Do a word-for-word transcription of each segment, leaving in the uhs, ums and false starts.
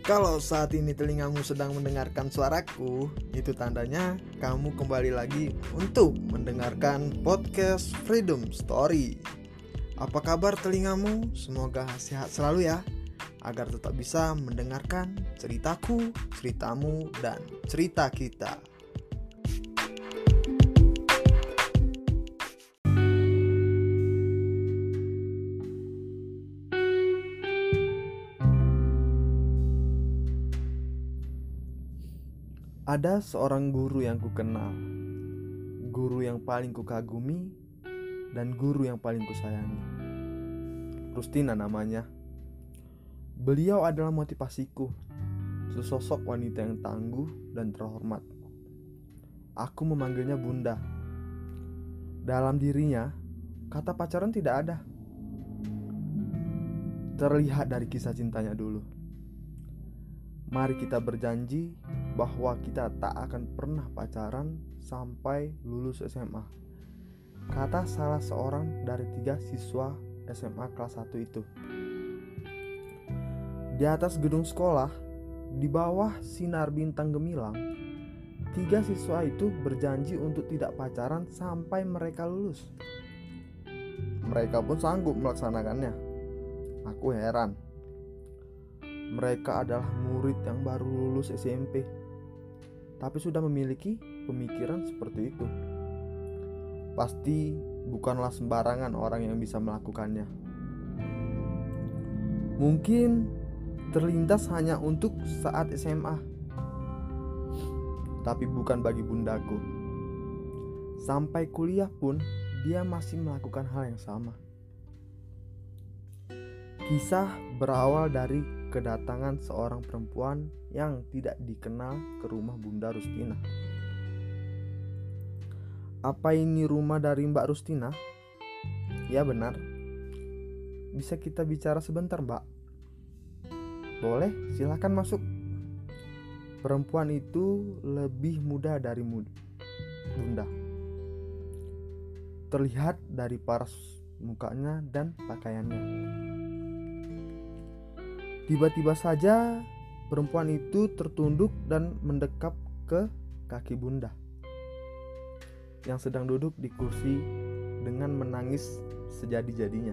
Kalau saat ini telingamu sedang mendengarkan suaraku, itu tandanya kamu kembali lagi untuk mendengarkan podcast Freedom Story. Apa kabar telingamu? Semoga sehat selalu ya, agar tetap bisa mendengarkan ceritaku, ceritamu, dan cerita kita. Ada seorang guru yang kukenal, guru yang paling kukagumi, dan guru yang paling kusayangi. Rustina namanya. Beliau adalah motivasiku, sesosok wanita yang tangguh dan terhormat. Aku memanggilnya Bunda. Dalam dirinya, kata pacaran tidak ada. Terlihat dari kisah cintanya dulu. Mari kita berjanji bahwa kita tak akan pernah pacaran sampai lulus S M A, kata salah seorang dari tiga siswa S M A kelas satu itu. Di atas gedung sekolah, di bawah sinar bintang gemilang, tiga siswa itu berjanji untuk tidak pacaran sampai mereka lulus. Mereka pun sanggup melaksanakannya. Aku heran. Mereka adalah murid yang baru lulus S M P, tapi sudah memiliki pemikiran seperti itu. Pasti bukanlah sembarangan orang yang bisa melakukannya. Mungkin terlintas hanya untuk saat S M A, tapi bukan bagi bundaku. Sampai kuliah pun dia masih melakukan hal yang sama. Kisah berawal dari kedatangan seorang perempuan yang tidak dikenal ke rumah Bunda Rustina. Apa ini rumah dari Mbak Rustina? Ya benar. Bisa kita bicara sebentar, Mbak? Boleh, silakan masuk. Perempuan itu lebih muda dari Bunda. Terlihat dari paras mukanya dan pakaiannya. Tiba-tiba saja perempuan itu tertunduk dan mendekap ke kaki Bunda yang sedang duduk di kursi dengan menangis sejadi-jadinya.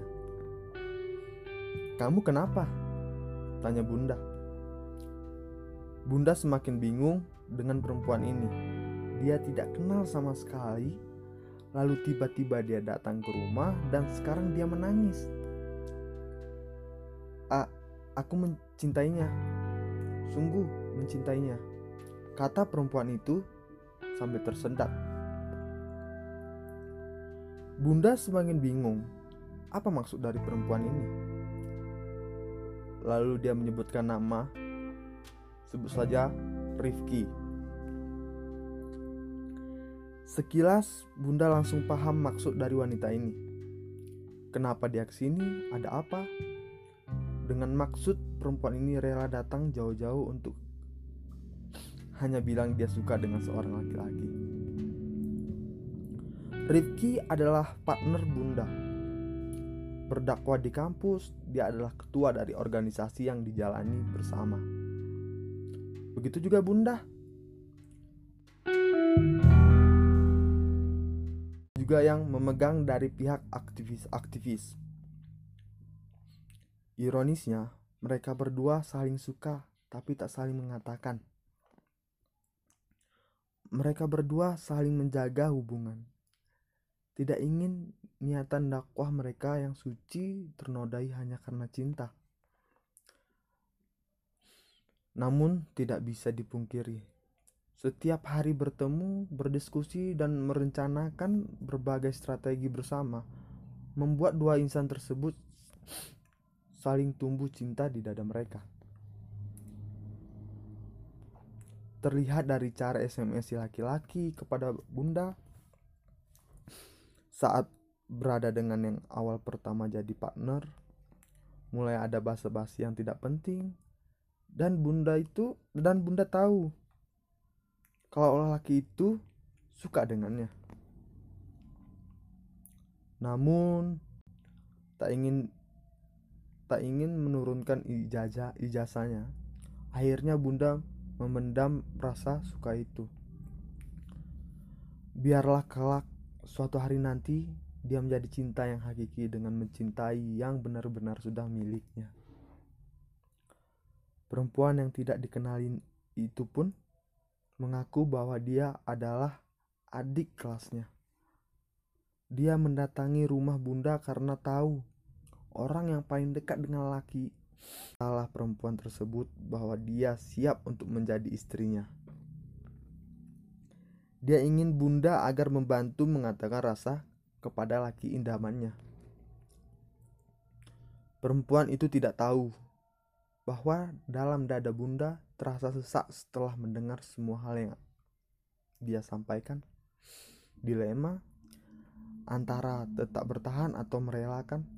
"Kamu kenapa?" tanya Bunda. Bunda semakin bingung dengan perempuan ini. Dia tidak kenal sama sekali, lalu tiba-tiba dia datang ke rumah dan sekarang dia menangis. "A Aku mencintainya, sungguh mencintainya," kata perempuan itu sambil tersendat. Bunda semakin bingung, apa maksud dari perempuan ini? Lalu dia menyebutkan nama, sebut saja Rifki. Sekilas Bunda langsung paham maksud dari wanita ini. Kenapa dia kesini? Ada apa? Dengan maksud perempuan ini rela datang jauh-jauh untuk hanya bilang dia suka dengan seorang laki-laki. Rifki adalah partner Bunda. Berdakwah di kampus, dia adalah ketua dari organisasi yang dijalani bersama. Begitu juga Bunda. Juga yang memegang dari pihak aktivis-aktivis. Ironisnya, mereka berdua saling suka tapi tak saling mengatakan. Mereka berdua saling menjaga hubungan. Tidak ingin niatan dakwah mereka yang suci ternodai hanya karena cinta. Namun tidak bisa dipungkiri, setiap hari bertemu, berdiskusi, dan merencanakan berbagai strategi bersama membuat dua insan tersebut saling tumbuh cinta di dada mereka. Terlihat dari cara S M S si laki-laki kepada Bunda saat berada dengan yang awal pertama jadi partner. Mulai ada basa-basi yang tidak penting, dan Bunda itu dan Bunda tahu kalau laki itu suka dengannya. Namun tak ingin tak ingin menurunkan ijazah ijazahnya Akhirnya bunda memendam rasa suka itu. Biarlah kelak suatu hari nanti dia menjadi cinta yang hakiki dengan mencintai yang benar-benar sudah miliknya. Perempuan yang tidak dikenalin itu pun mengaku bahwa dia adalah adik kelasnya. Dia mendatangi rumah bunda karena tahu orang yang paling dekat dengan laki adalah perempuan tersebut, bahwa dia siap untuk menjadi istrinya. Dia ingin bunda agar membantu mengatakan rasa kepada laki idamannya. Perempuan itu tidak tahu bahwa dalam dada bunda terasa sesak setelah mendengar semua hal yang dia sampaikan. Dilema antara tetap bertahan atau merelakan.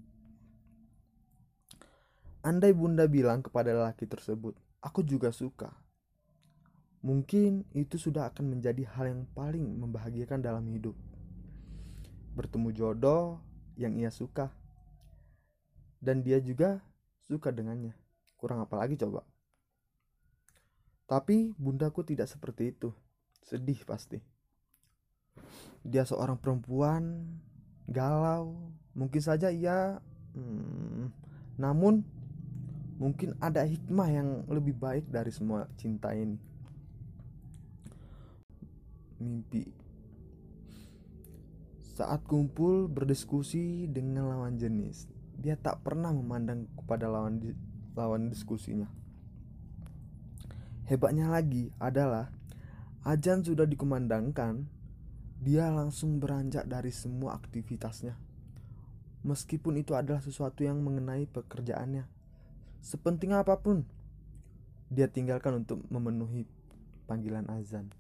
Andai bunda bilang kepada lelaki tersebut, "Aku juga suka," mungkin itu sudah akan menjadi hal yang paling membahagiakan dalam hidup. Bertemu jodoh yang ia suka, dan dia juga suka dengannya. Kurang apa lagi coba? Tapi bundaku tidak seperti itu. Sedih pasti. Dia seorang perempuan galau. Mungkin saja ia hmm, namun mungkin ada hikmah yang lebih baik dari semua cinta ini. Mimpi. Saat kumpul berdiskusi dengan lawan jenis, dia tak pernah memandang kepada lawan di, lawan diskusinya. Hebatnya lagi adalah azan sudah dikumandangkan, dia langsung beranjak dari semua aktivitasnya. Meskipun itu adalah sesuatu yang mengenai pekerjaannya, sepenting apapun, dia tinggalkan untuk memenuhi panggilan azan.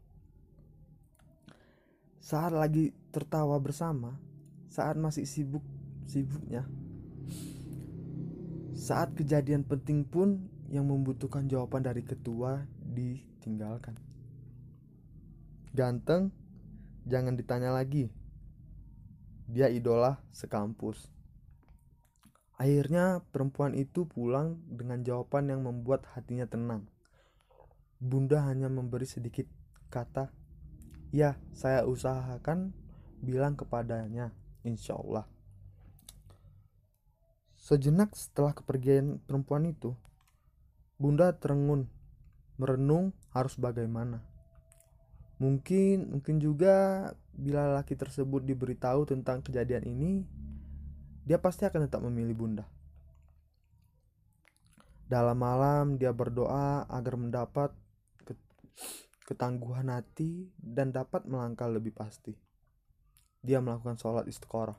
Saat lagi tertawa bersama, saat masih sibuk-sibuknya, saat kejadian penting pun yang membutuhkan jawaban dari ketua ditinggalkan. Ganteng, jangan ditanya lagi. Dia idola sekampus. Akhirnya perempuan itu pulang dengan jawaban yang membuat hatinya tenang. Bunda hanya memberi sedikit kata, "Ya, saya usahakan bilang kepadanya, insya Allah." Sejenak setelah kepergian perempuan itu, bunda terengun, merenung harus bagaimana. Mungkin mungkin juga bila laki tersebut diberitahu tentang kejadian ini, dia pasti akan tetap memilih bunda. Dalam malam dia berdoa agar mendapat ketangguhan hati dan dapat melangkah lebih pasti. Dia melakukan sholat istikharah.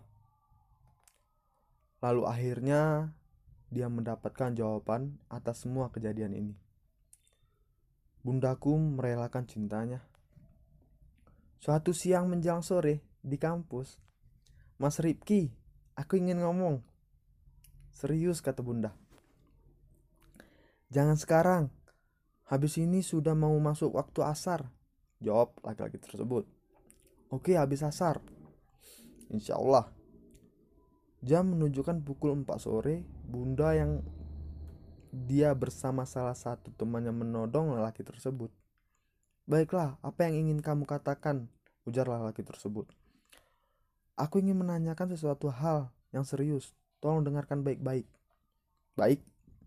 Lalu akhirnya dia mendapatkan jawaban atas semua kejadian ini. Bundaku merelakan cintanya. Suatu siang menjelang sore di kampus, "Mas Ripki, aku ingin ngomong." "Serius?" kata bunda. "Jangan sekarang. Habis ini sudah mau masuk waktu asar," jawab laki-laki tersebut. "Oke, habis asar. Insya Allah." Jam menunjukkan pukul empat sore. Bunda yang dia bersama salah satu temannya menodong lelaki tersebut. "Baiklah, apa yang ingin kamu katakan?" ujar lelaki tersebut. "Aku ingin menanyakan sesuatu hal yang serius. Tolong dengarkan baik-baik." "Baik."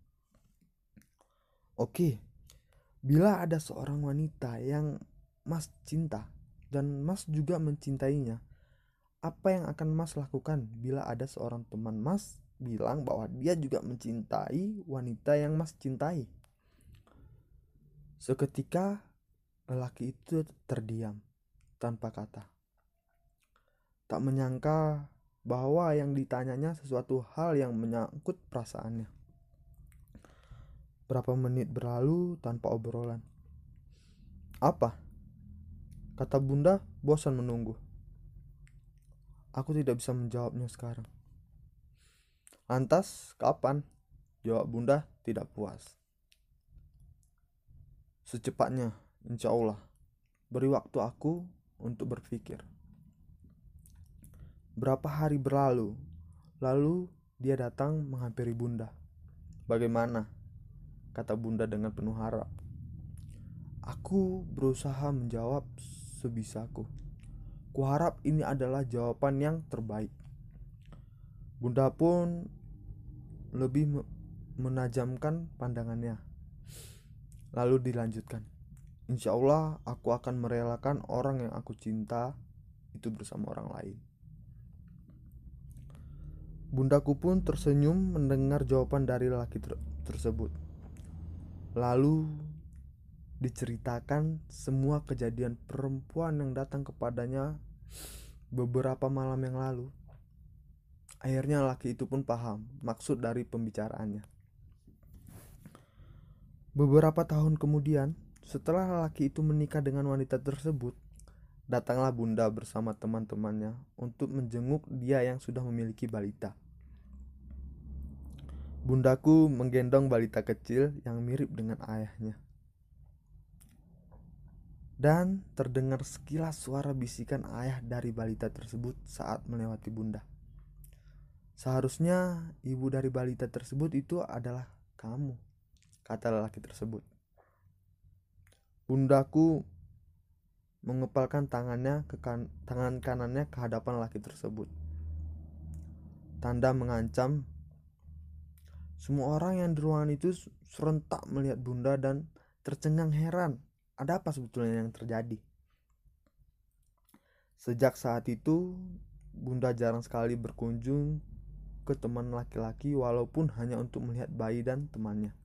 "Oke, bila ada seorang wanita yang Mas cinta dan Mas juga mencintainya, apa yang akan Mas lakukan bila ada seorang teman Mas bilang bahwa dia juga mencintai wanita yang Mas cintai?" Seketika lelaki itu terdiam tanpa kata. Tak menyangka bahwa yang ditanyanya sesuatu hal yang menyangkut perasaannya. Berapa menit berlalu tanpa obrolan. "Apa?" kata bunda bosan menunggu. "Aku tidak bisa menjawabnya sekarang." "Lantas kapan?" jawab bunda tidak puas. "Secepatnya, insya Allah. Beri waktu aku untuk berpikir." Berapa hari berlalu, lalu dia datang menghampiri bunda. "Bagaimana? kata bunda dengan penuh harap. Aku berusaha menjawab sebisaku. Kuharap ini adalah jawaban yang terbaik. Bunda pun lebih menajamkan pandangannya. Lalu dilanjutkan. Insya Allah aku akan merelakan orang yang aku cinta itu bersama orang lain. Bundaku pun tersenyum mendengar jawaban dari lelaki ter- tersebut. Lalu diceritakan semua kejadian perempuan yang datang kepadanya beberapa malam yang lalu. Akhirnya laki itu pun paham maksud dari pembicaraannya. Beberapa tahun kemudian, setelah laki itu menikah dengan wanita tersebut, datanglah bunda bersama teman-temannya untuk menjenguk dia yang sudah memiliki balita. Bundaku menggendong balita kecil yang mirip dengan ayahnya. Dan terdengar sekilas suara bisikan ayah dari balita tersebut saat melewati bunda. Seharusnya ibu dari balita tersebut itu adalah kamu, kata lelaki tersebut. Bundaku mengepalkan tangannya ke kan- tangan kanannya ke hadapan lelaki tersebut. Tanda mengancam. Semua orang yang di ruangan itu serentak melihat bunda dan tercengang heran. Ada apa sebetulnya yang terjadi? Sejak saat itu, bunda jarang sekali berkunjung ke teman laki-laki walaupun hanya untuk melihat bayi dan temannya.